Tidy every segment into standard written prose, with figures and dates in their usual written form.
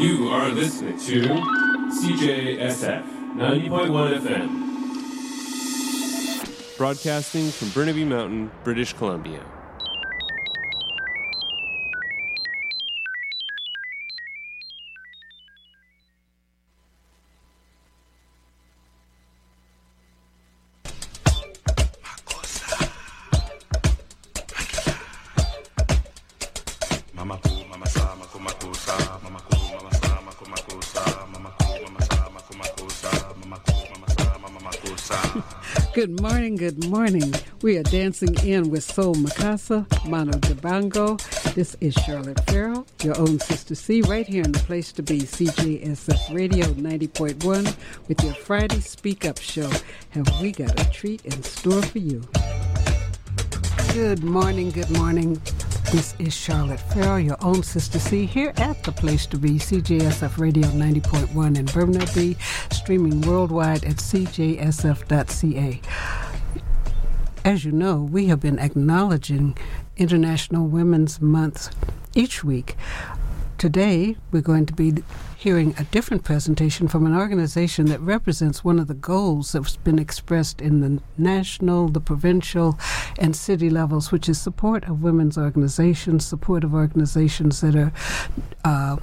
You are listening to CJSF 90.1 FM. Broadcasting from Burnaby Mountain, British Columbia. Good morning. We are dancing in with Soul Makasa, Mano Dibango. This is Charlotte Farrell, your own Sister C, right here in the place to be, CJSF Radio 90.1, with your Friday Speak Up show. Have we got a treat in store for you? Good morning. This is Charlotte Farrell, your own Sister C, here at the place to be, CJSF Radio 90.1 in Burnaby, streaming worldwide at cjsf.ca. As you know, we have been acknowledging International Women's Month each week. Today, we're going to be hearing a different presentation from an organization that represents one of the goals that's been expressed in the national, the provincial, and city levels, which is support of women's organizations, support of organizations that are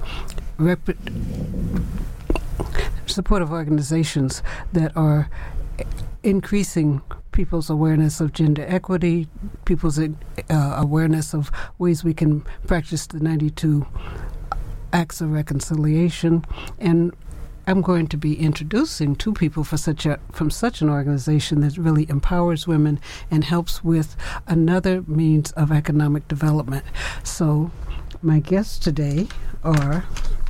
increasing people's awareness of gender equity, people's awareness of ways we can practice the 92 acts of reconciliation. And I'm going to be introducing two people from such an organization that really empowers women and helps with another means of economic development. So my guests today are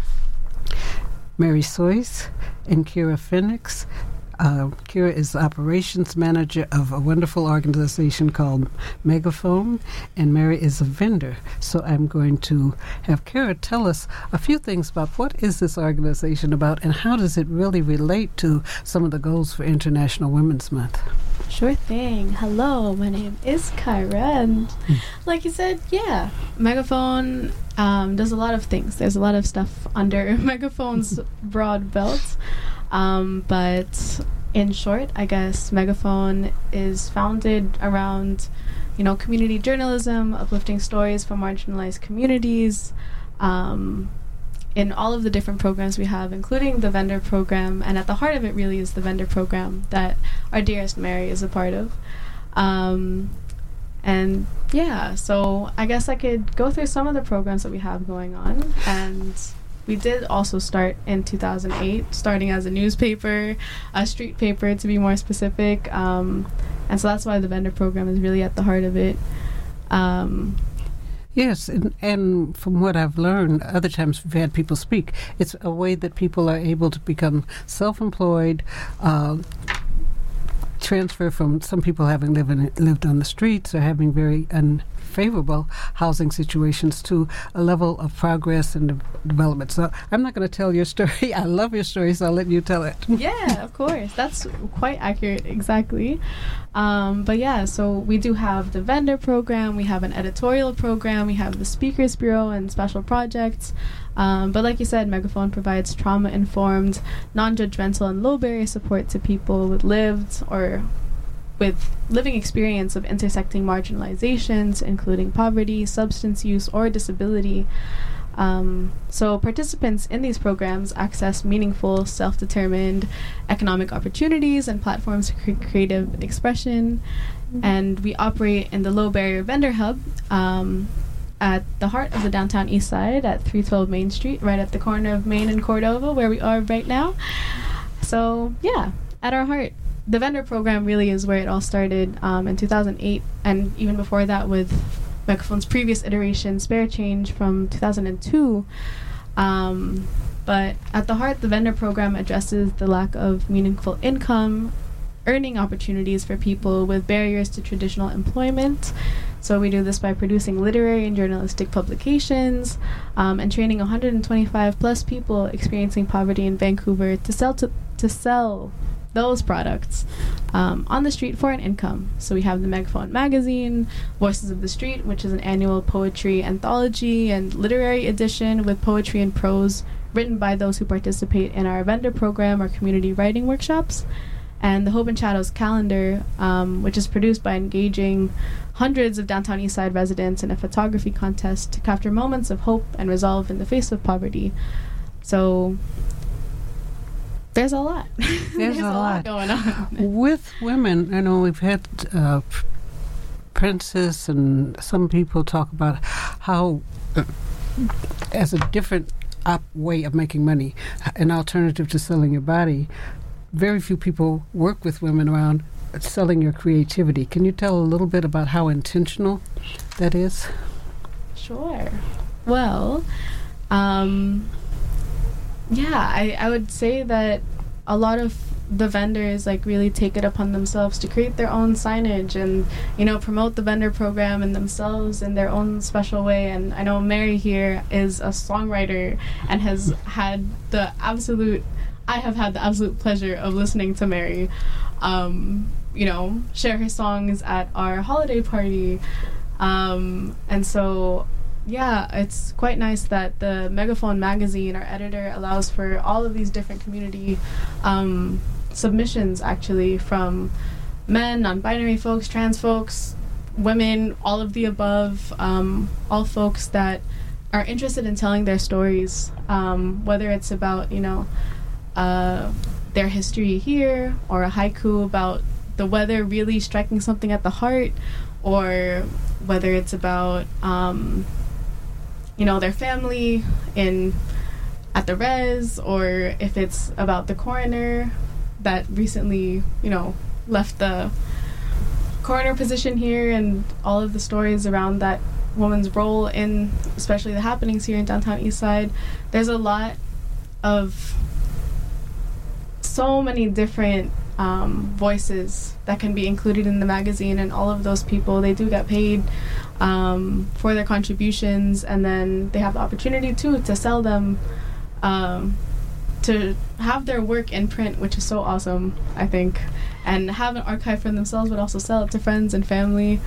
Mary Soyce and Kira Phoenix. Kira is the operations manager of a wonderful organization called Megaphone, and Mary is a vendor. So I'm going to have Kira tell us a few things about what is this organization about and how does it really relate to some of the goals for International Women's Month. Sure thing. Hello, my name is Kyra, and like you said, yeah, Megaphone does a lot of things. There's a lot of stuff under Megaphone's broad belt. But in short, I guess Megaphone is founded around, community journalism, uplifting stories from marginalized communities, in all of the different programs we have, including the vendor program. And at the heart of it really is the vendor program that our dearest Mary is a part of. And yeah, so I guess I could go through some of the programs that we have going on. And we did also start in 2008, starting as a newspaper, a street paper to be more specific. And so that's why the vendor program is really at the heart of it. Yes, and from what I've learned, other times we've had people speak, it's a way that people are able to become self-employed, transfer from some people having lived on the streets or having very unfavorable housing situations to a level of progress and development. So I'm not going to tell your story. I love your story, so I'll let you tell it. Yeah, of course. That's quite accurate, exactly. But yeah, so we do have the vendor program, we have an editorial program, we have the Speakers Bureau and special projects. But like you said, Megaphone provides trauma-informed, non-judgmental, and low-barrier support to people with living experience of intersecting marginalizations, including poverty, substance use, or disability. So participants in these programs access meaningful, self-determined economic opportunities and platforms for creative expression. And we operate in the Low Barrier Vendor Hub at the heart of the downtown east side at 312 Main Street, right at the corner of Main and Cordova, where we are right now. So yeah, at our heart, the vendor program really is where it all started in 2008, and even before that with Megaphone's previous iteration, Spare Change, from 2002. But at the heart, the vendor program addresses the lack of meaningful income, earning opportunities for people with barriers to traditional employment. So we do this by producing literary and journalistic publications, and training 125 plus people experiencing poverty in Vancouver to sell those products on the street for an income. So we have the Megaphone magazine, Voices of the Street, which is an annual poetry anthology and literary edition with poetry and prose written by those who participate in our vendor program or community writing workshops. And the Hope and Shadows calendar, which is produced by engaging hundreds of downtown Eastside residents in a photography contest to capture moments of hope and resolve in the face of poverty. So there's a lot. There's a lot going on. with women. I know we've had Princess, and some people talk about how, as a different way of making money, an alternative to selling your body, very few people work with women around selling your creativity. Can you tell a little bit about how intentional that is? Sure. Well, I would say that a lot of the vendors like really take it upon themselves to create their own signage and, you know, promote the vendor program and themselves in their own special way. And I know Mary here is a songwriter and has had the absolute pleasure of listening to Mary, you know, share her songs at our holiday party. And so, yeah, it's quite nice that the Megaphone magazine, our editor, allows for all of these different community submissions, actually, from men, non-binary folks, trans folks, women, all of the above, all folks that are interested in telling their stories, whether it's about, you know, their history here, or a haiku about the weather really striking something at the heart, or whether it's about you know, their family at the res, or if it's about the coroner that recently, you know, left the coroner position here, and all of the stories around that woman's role in especially the happenings here in downtown Eastside. There's a lot of so many different voices that can be included in the magazine, and all of those people, they do get paid for their contributions, and then they have the opportunity too to sell them, to have their work in print, which is so awesome, I think, and have an archive for themselves, but also sell it to friends and family.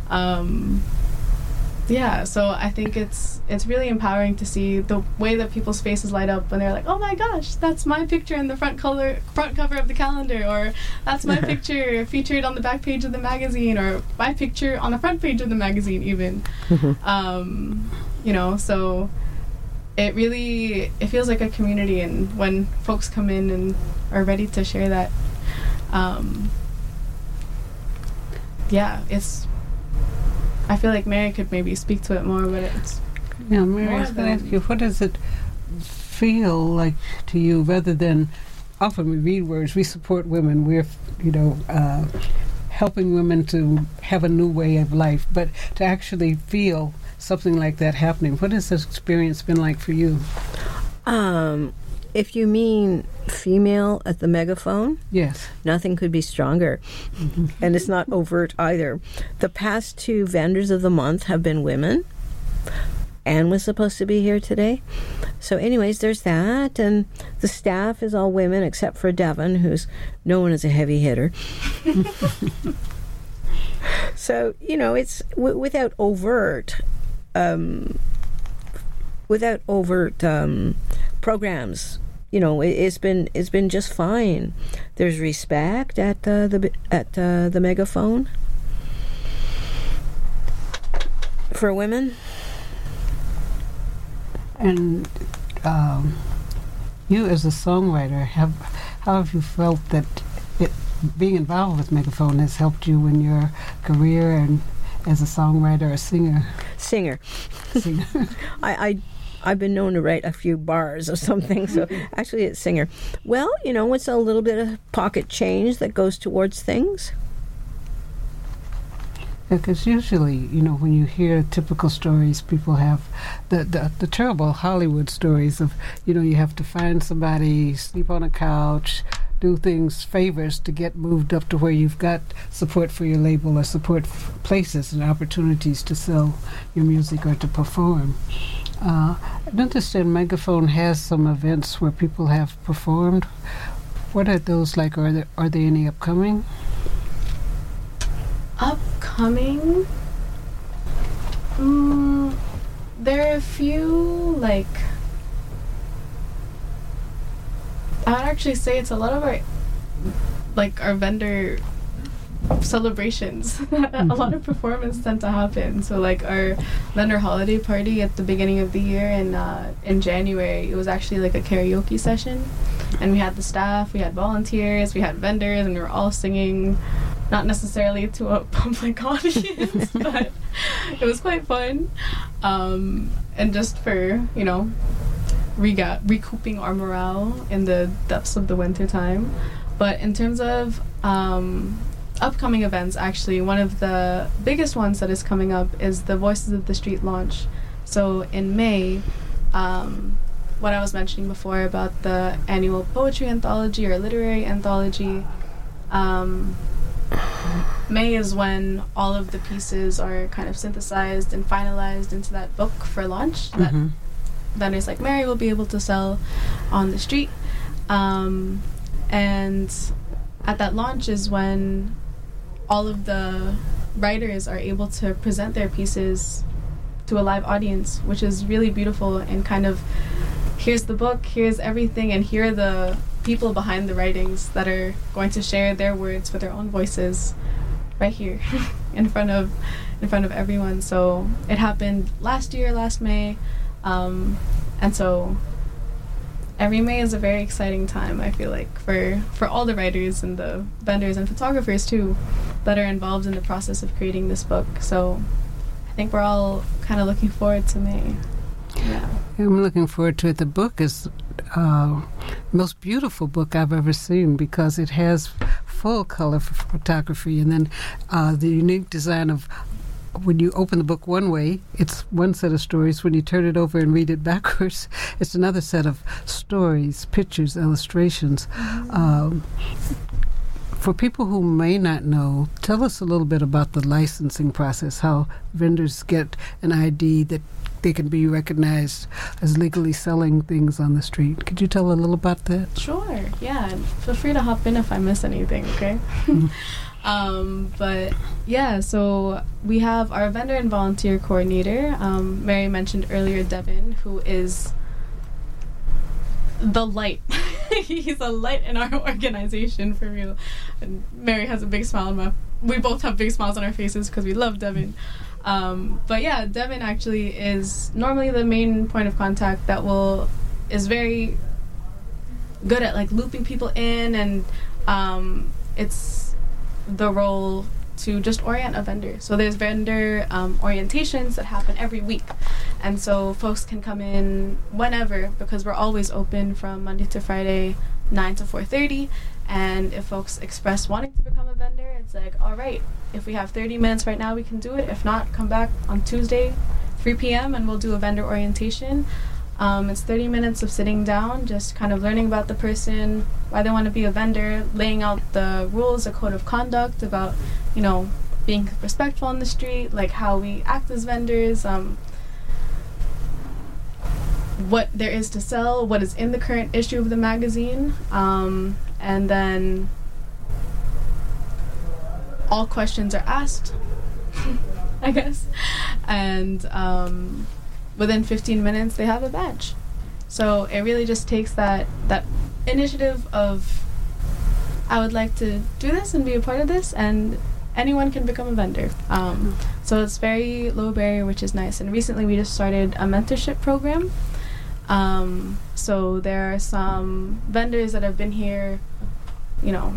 Yeah, so I think it's really empowering to see the way that people's faces light up when they're like, oh my gosh, that's my picture in the front cover of the calendar, or that's my picture featured on the back page of the magazine, or my picture on the front page of the magazine even. You know, so it feels like a community, and when folks come in and are ready to share that, I feel like Mary could maybe speak to it more, but it's... Yeah, Mary, I was going to ask you, what does it feel like to you, rather than, often we read words, we support women, we're, you know, helping women to have a new way of life, but to actually feel something like that happening, what has this experience been like for you? If you mean female at the Megaphone, yes, nothing could be stronger. And it's not overt either. The past 2 vendors of the month have been women. Anne was supposed to be here today. So anyways, there's that. And the staff is all women except for Devin, who's known as a heavy hitter. So, you know, it's without overt programs. You know, it's been just fine. There's respect at the Megaphone for women. And you, as a songwriter, how have you felt that being involved with Megaphone has helped you in your career and as a songwriter or singer? Singer. I've been known to write a few bars or something, so actually it's singer. Well, you know, it's a little bit of pocket change that goes towards things. Because usually, you know, when you hear typical stories, people have the terrible Hollywood stories of, you know, you have to find somebody, sleep on a couch, do favors to get moved up to where you've got support for your label or support places and opportunities to sell your music or to perform. I understand Megaphone has some events where people have performed. What are those like? Are there any upcoming? Upcoming? There are a few, like, I would actually say it's a lot of our vendor celebrations. A lot of performance tend to happen. So like our vendor holiday party at the beginning of the year in January, it was actually like a karaoke session, and we had the staff, we had volunteers, we had vendors, and we were all singing, not necessarily to a public audience, but it was quite fun, and just for, you know, recouping our morale in the depths of the winter time. But in terms of upcoming events, actually, one of the biggest ones that is coming up is the Voices of the Street launch. So in May, what I was mentioning before about the annual poetry anthology or literary anthology, May is when all of the pieces are kind of synthesized and finalized into that book for launch that vendors like Mary will be able to sell on the street. And at that launch is when all of the writers are able to present their pieces to a live audience, which is really beautiful, and kind of, here's the book, here's everything, and here are the people behind the writings that are going to share their words with their own voices right here in front of everyone. So it happened last May, and so every May is a very exciting time, I feel like, for all the writers and the vendors and photographers too that are involved in the process of creating this book. So I think we're all kind of looking forward to May. Yeah. I'm looking forward to it. The book is the most beautiful book I've ever seen, because it has full color photography, and then the unique design of, when you open the book one way, it's one set of stories. When you turn it over and read it backwards, it's another set of stories, pictures, illustrations. For people who may not know, tell us a little bit about the licensing process, how vendors get an ID that they can be recognized as legally selling things on the street. Could you tell a little about that? Sure, yeah. And feel free to hop in if I miss anything, okay? But yeah, so we have our vendor and volunteer coordinator. Mary mentioned earlier Devin, who is the light. He's a light in our organization, for real. And Mary has a big smile on my... We both have big smiles on our faces because we love Devin. But yeah, Devin actually is normally the main point of contact that is very good at like looping people in, and it's the role to just orient a vendor. So there's vendor orientations that happen every week, and so folks can come in whenever, because we're always open from Monday to Friday, 9 to 4:30. And if folks express wanting to become a vendor, it's like, all right, if we have 30 minutes right now, we can do it. If not, come back on Tuesday, 3 p.m., and we'll do a vendor orientation. It's 30 minutes of sitting down, just kind of learning about the person, why they want to be a vendor, laying out the rules, a code of conduct about, you know, being respectful on the street, like how we act as vendors, what there is to sell, what is in the current issue of the magazine, and then all questions are asked, I guess, and within 15 minutes they have a badge. So it really just takes that initiative of, I would like to do this and be a part of this, and anyone can become a vendor. So it's very low barrier, which is nice. And recently we just started a mentorship program. So there are some vendors that have been here, you know,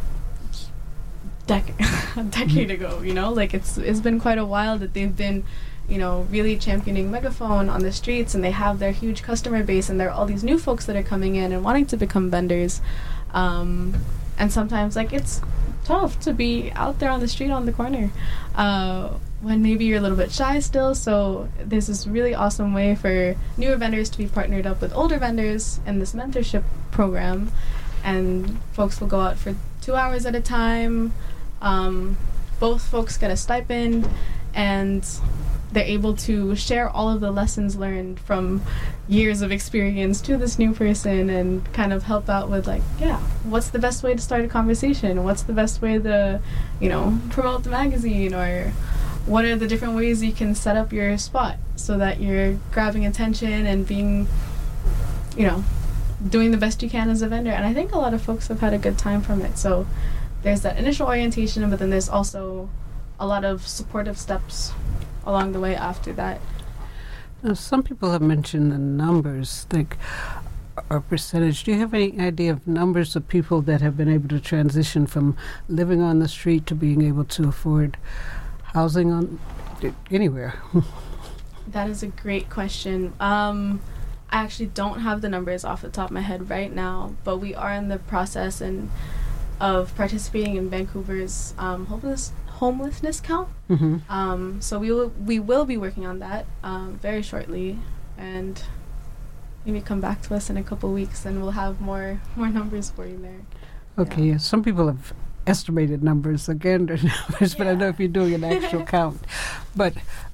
a decade ago, you know, like it's been quite a while that they've been, you know, really championing Megaphone on the streets, and they have their huge customer base, and there are all these new folks that are coming in and wanting to become vendors. And sometimes, like, it's tough to be out there on the street on the corner when maybe you're a little bit shy still. So there's this really awesome way for newer vendors to be partnered up with older vendors in this mentorship program, and folks will go out for 2 hours at a time. Both folks get a stipend, and they're able to share all of the lessons learned from years of experience to this new person, and kind of help out with, like, yeah, what's the best way to start a conversation? What's the best way to, you know, promote the magazine? Or what are the different ways you can set up your spot so that you're grabbing attention and being, you know, doing the best you can as a vendor. And I think a lot of folks have had a good time from it. So there's that initial orientation, but then there's also a lot of supportive steps along the way after that. Now, some people have mentioned the numbers, like or percentage. Do you have any idea of numbers of people that have been able to transition from living on the street to being able to afford housing on anywhere? That is a great question. I actually don't have the numbers off the top of my head right now, but we are in the process of participating in Vancouver's homelessness count. Mm-hmm. So we will be working on that very shortly, and maybe come back to us in a couple weeks, and we'll have more numbers for you there. Okay, yeah. Some people have estimated numbers, again, numbers, but I know if you're doing an actual count. But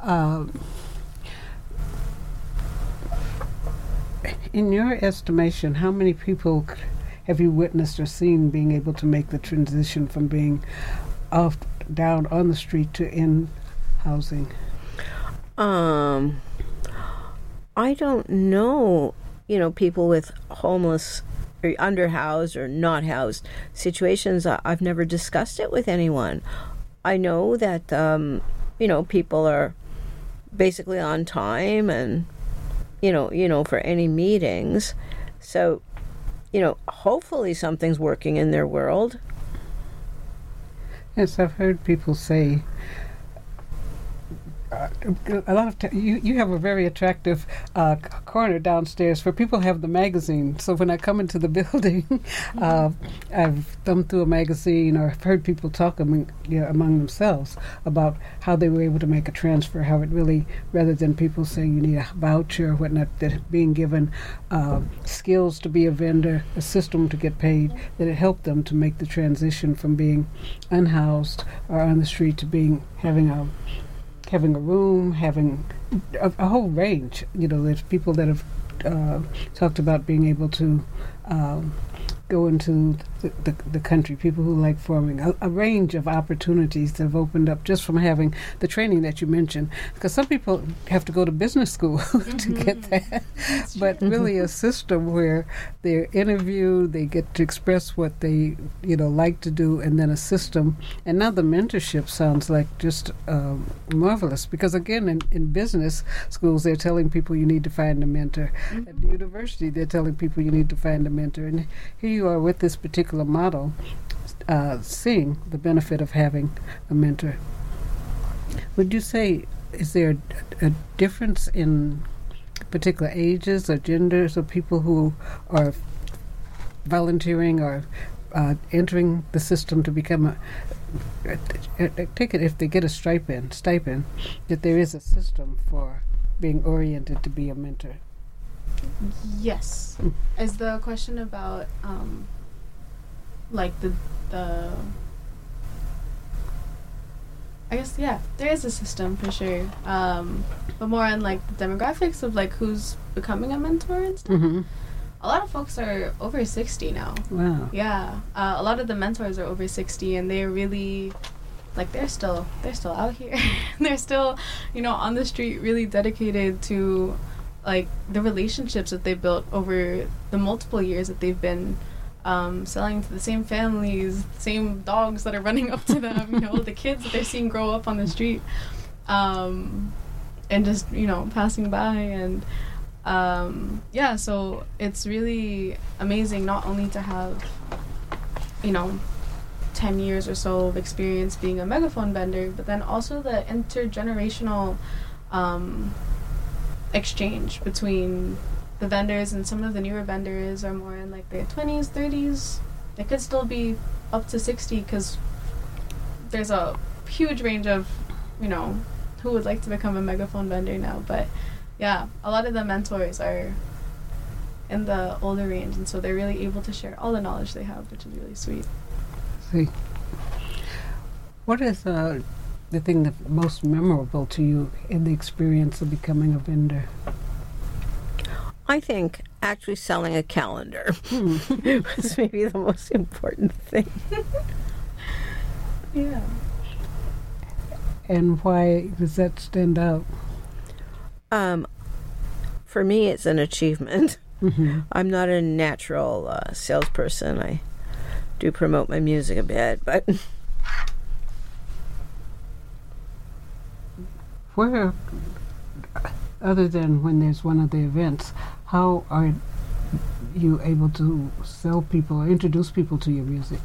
in your estimation, how many people have you witnessed or seen being able to make the transition from being down on the street to in housing? I don't know, people with homeless or underhoused or not housed situations. I've never discussed it with anyone. I know that, people are basically on time and, for any meetings. So, hopefully something's working in their world. Yes, I've heard people say a lot of you have a very attractive corner downstairs where people have the magazine. So when I come into the building, I've thumbed through a magazine or heard people talk among themselves about how they were able to make a transfer, how it really, rather than people saying you need a voucher or whatnot, that being given skills to be a vendor, a system to get paid, that it helped them to make the transition from being unhoused or on the street to having a room, having a whole range. There's people that have talked about being able to go into the country, people who like farming, a range of opportunities that have opened up just from having the training that you mentioned. Because some people have to go to business school to get that. But really a system where they're interviewed, they get to express what they like to do, and then a system. And now the mentorship sounds like just marvelous. Because again, in business schools, they're telling people you need to find a mentor. At the university, they're telling people you need to find a mentor. And here you are with this particular model, seeing the benefit of having a mentor. Would you say, is there a difference in particular ages or genders of people who are volunteering or entering the system to become take it if they get a stipend, that there is a system for being oriented to be a mentor? Yes. Is the question about like the I guess, yeah, there is a system for sure, but more on like the demographics of like who's becoming a mentor and stuff. Mm-hmm. A lot of folks are over 60 now. Wow. Yeah, a lot of the mentors are over 60, and they're really like they're still out here. They're still on the street, really dedicated to like the relationships that they built over the multiple years that they've been selling to the same families, the same dogs that are running up to them, the kids that they're seeing grow up on the street, and just passing by. And so it's really amazing not only to have 10 years or so of experience being a megaphone vendor, but then also the intergenerational exchange between the vendors. And some of the newer vendors are more in like their 20s, 30s. They could still be up to 60, because there's a huge range of who would like to become a megaphone vendor now. But yeah, a lot of the mentors are in the older range, and so they're really able to share all the knowledge they have, which is really sweet. See, what is the thing that's most memorable to you in the experience of becoming a vendor? I think actually selling a calendar was maybe the most important thing. Yeah. And why does that stand out? For me, it's an achievement. I'm not a natural salesperson. I do promote my music a bit, but where, other than when there's one of the events, how are you able to sell people or introduce people to your music?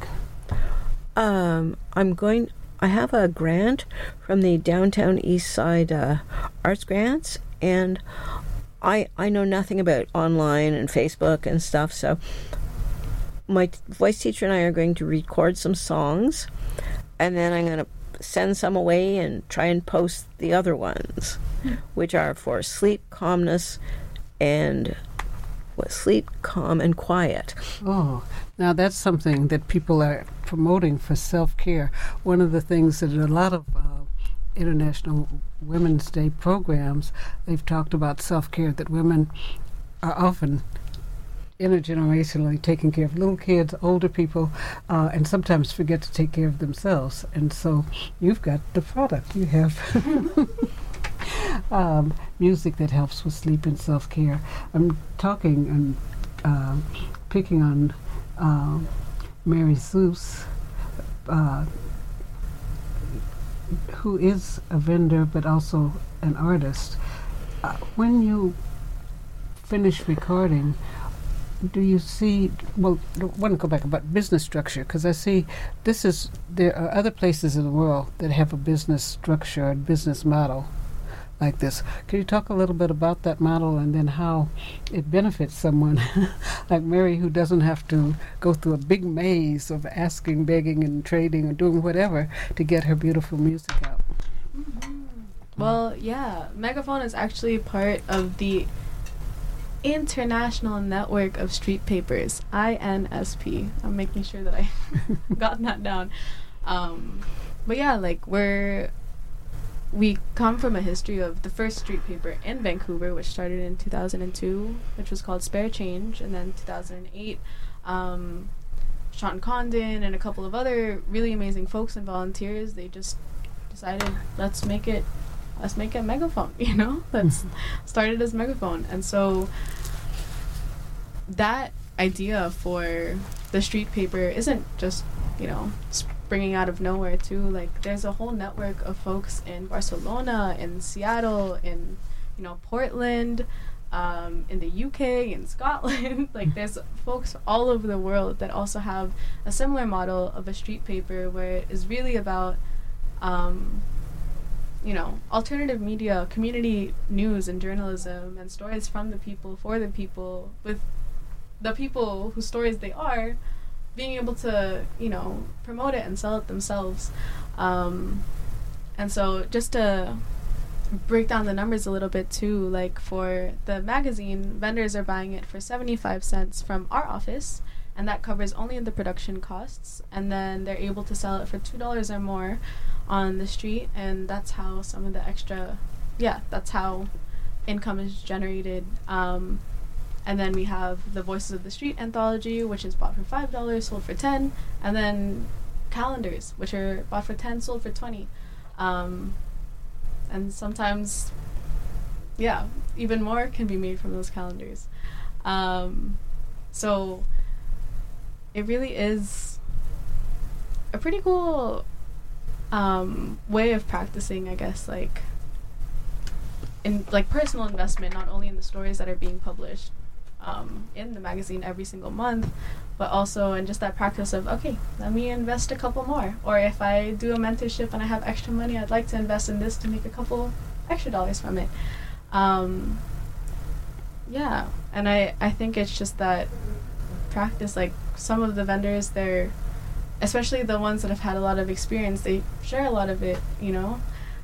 I have a grant from the Downtown East Side Arts Grants, and I know nothing about online and Facebook and stuff, so my voice teacher and I are going to record some songs, and then I'm going to send some away and try and post the other ones, which are for sleep, calmness, and sleep, calm, and quiet. Oh, now that's something that people are promoting for self-care. One of the things that a lot of International Women's Day programs, they've talked about self-care, that women are often intergenerationally taking care of little kids, older people, and sometimes forget to take care of themselves. And so you've got the product. You have music that helps with sleep and self-care. I'm talking and picking on Mary Zeus, who is a vendor but also an artist. When you finish recording, do you see, well, I want to go back about business structure, because I see there are other places in the world that have a business structure and business model like this. Can you talk a little bit about that model and then how it benefits someone like Mary, who doesn't have to go through a big maze of asking, begging, and trading or doing whatever to get her beautiful music out? Well, yeah, Megaphone is actually part of the International Network of Street Papers, INSP. I'm making sure that I got that down. But yeah, like we come from a history of the first street paper in Vancouver, which started in 2002, which was called Spare Change, and then 2008, Sean Condon and a couple of other really amazing folks and volunteers, they just decided, let's make it Megaphone, you know? Let's start it as Megaphone. And so that idea for the street paper isn't just, you know, springing out of nowhere too. Like, there's a whole network of folks in Barcelona, in Seattle, in, you know, Portland, in the UK, in Scotland. Like, there's folks all over the world that also have a similar model of a street paper where it is really about you know, alternative media, community news and journalism, and stories from the people, for the people, with the people whose stories they are, being able to, you know, promote it and sell it themselves. And so just to break down the numbers a little bit too, like for the magazine, vendors are buying it for 75 cents from our office, and that covers only the production costs, and then they're able to sell it for $2 or more on the street, and that's how some of the extra, that's how income is generated. And then we have the Voices of the Street anthology, which is bought for $5, sold for $10, and then calendars, which are bought for $10, sold for $20. And sometimes, even more can be made from those calendars. So it really is a pretty cool way of practicing, I guess, like in like personal investment, not only in the stories that are being published in the magazine every single month, but also in just that practice of, okay, let me invest a couple more. Or if I do a mentorship and I have extra money, I'd like to invest in this to make a couple extra dollars from it. And I think it's just that practice. Like, some of the vendors, they're, especially the ones that have had a lot of experience, they share a lot of it, you know,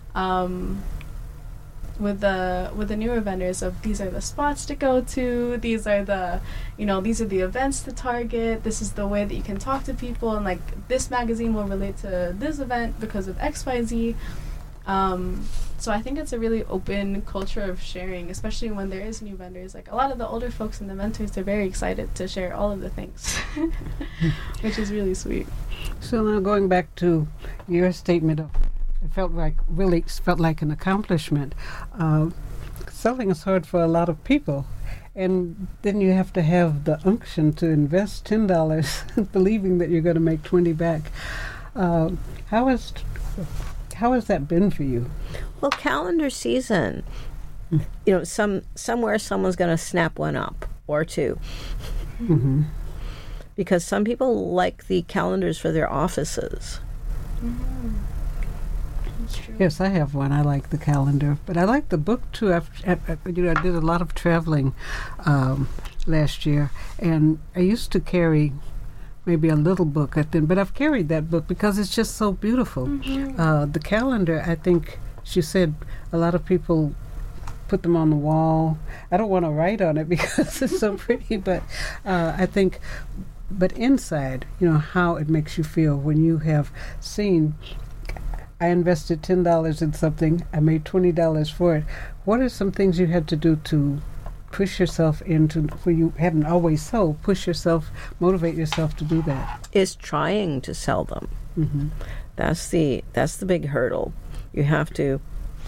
with the newer vendors of, these are the spots to go to, these are the, you know, these are the events to target, this is the way that you can talk to people, and like, this magazine will relate to this event because of XYZ. So I think it's a really open culture of sharing, especially when there is new vendors. Like, a lot of the older folks and the mentors are very excited to share all of the things, which is really sweet. So now going back to your statement of, it felt like an accomplishment. Selling is hard for a lot of people, And then you have to have the unction to invest $10, believing that you're going to make 20 back. How has that been for you? Well, calendar season, somewhere someone's going to snap one up or two. Mm-hmm. Because some people like the calendars for their offices. Mm-hmm. That's true. Yes, I have one. I like the calendar, but I like the book too. I did a lot of traveling last year, and I used to carry maybe a little book but I've carried that book because it's just so beautiful. Mm-hmm. The calendar, I think she said a lot of people put them on the wall. I don't want to write on it because it's so pretty, but I think, but inside, how it makes you feel when you have seen, I invested $10 in something, I made $20 for it. What are some things you had to do to push yourself into, where you hadn't always sold, motivate yourself to do that? Is trying to sell them. Mm-hmm. That's the big hurdle. You have to.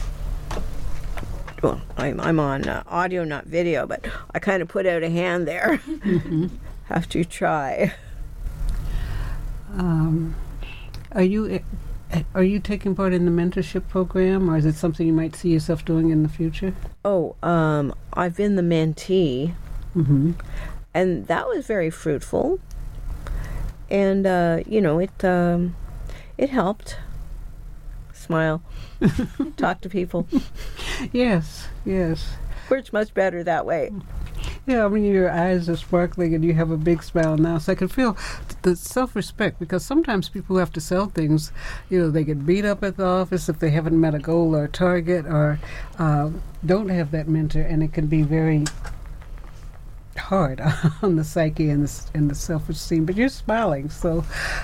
Well, I'm on audio, not video, but I kind of put out a hand there. Mm-hmm. Have to try. Are you taking part in the mentorship program, or is it something you might see yourself doing in the future? Oh, I've been the mentee, Mm-hmm. and that was very fruitful. And it helped. Smile, talk to people. Yes. Works much better that way. Yeah, I mean, your eyes are sparkling and you have a big smile now. So I can feel the self-respect, because sometimes people who have to sell things, they get beat up at the office if they haven't met a goal or a target, or don't have that mentor, and it can be very hard on the psyche and the self-esteem. But you're smiling, so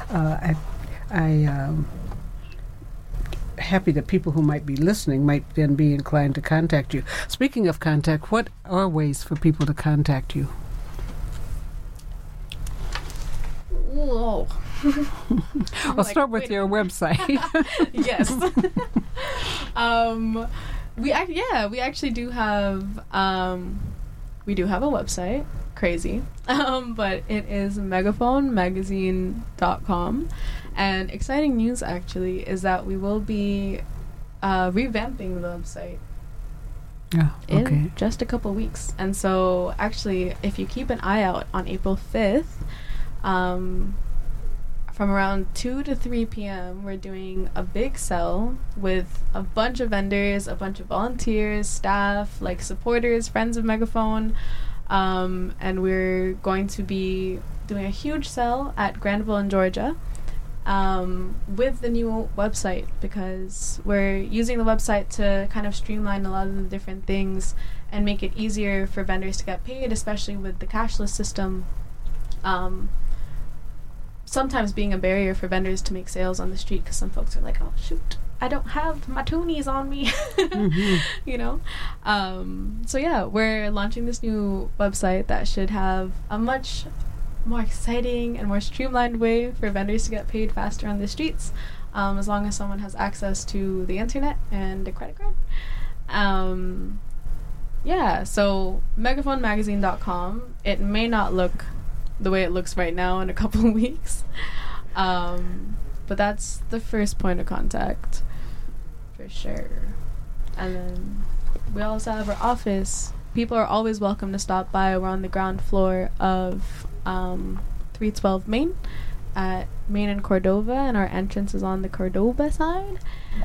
I'm happy that people who might be listening might then be inclined to contact you. Speaking of contact, what are ways for people to contact you? Whoa. I'll start with your website. Yes. We actually do have a website. Crazy. But it is megaphonemagazine.com. And exciting news, actually, is that we will be revamping the website in just a couple weeks. And so, actually, if you keep an eye out on April 5th, from around 2 to 3 p.m., we're doing a big sell with a bunch of vendors, a bunch of volunteers, staff, like supporters, friends of Megaphone. And we're going to be doing a huge sell at Granville in Georgia. With the new website, because we're using the website to kind of streamline a lot of the different things and make it easier for vendors to get paid, especially with the cashless system sometimes being a barrier for vendors to make sales on the street, because some folks are like, oh shoot, I don't have my toonies on me. Mm-hmm. So yeah, we're launching this new website that should have a much more exciting and more streamlined way for vendors to get paid faster on the streets, as long as someone has access to the internet and a credit card. So megaphonemagazine.com. It may not look the way it looks right now in a couple of weeks, but that's the first point of contact for sure. And then we also have our office. People are always welcome to stop by. We're on the ground floor of 312 Main at Main and Cordova, and our entrance is on the Cordova side.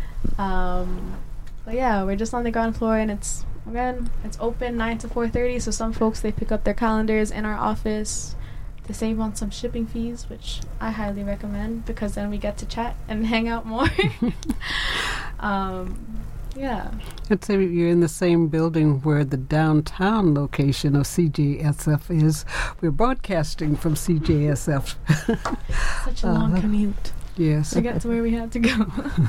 But yeah, we're just on the ground floor, and it's open 9 to 4:30. So some folks, they pick up their calendars in our office to save on some shipping fees, which I highly recommend, because then we get to chat and hang out more. Yeah. I'd say you're in the same building where the downtown location of CJSF is. We're broadcasting from CJSF. Such a long commute. Yes. To get to where we had to go.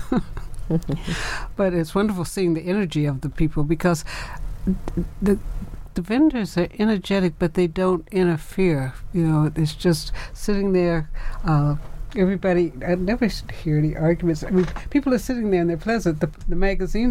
But it's wonderful seeing the energy of the people, because the vendors are energetic, but they don't interfere. It's just sitting there. Everybody, I never hear any arguments. I mean, people are sitting there and they're pleasant. The magazine